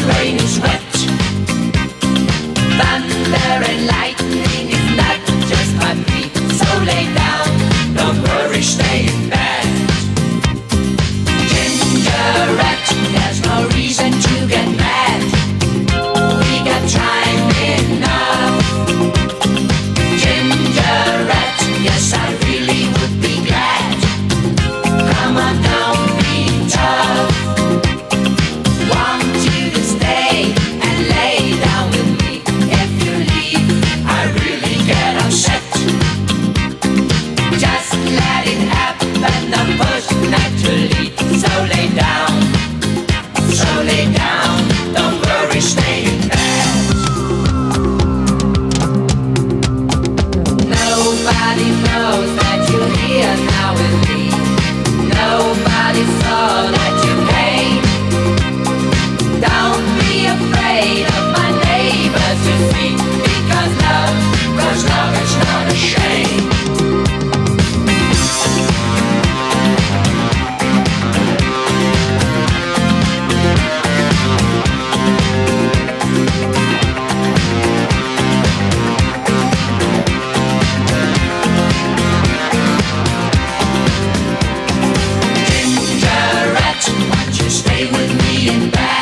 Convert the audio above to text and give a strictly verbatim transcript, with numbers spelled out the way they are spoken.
rain is wet. Thunder and lightning is not just my plea. So lay down, don't worry, stay in bed. Gingerette, there's no reason to get mad. We got time enough. Gingerette, yes, I really would be glad. Come on, don't be tough. Want you to stay and lay down with me. If you leave, I really get upset. Just let it happen, don't push naturally. So lay down, so lay down, don't worry, stay in bed. Nobody knows that you're here now with me. Nobody saw that you came. Don't be afraid of my neighbors, you see, because love, cause love is not a shame. Gingerette, won't you stay with me in bed?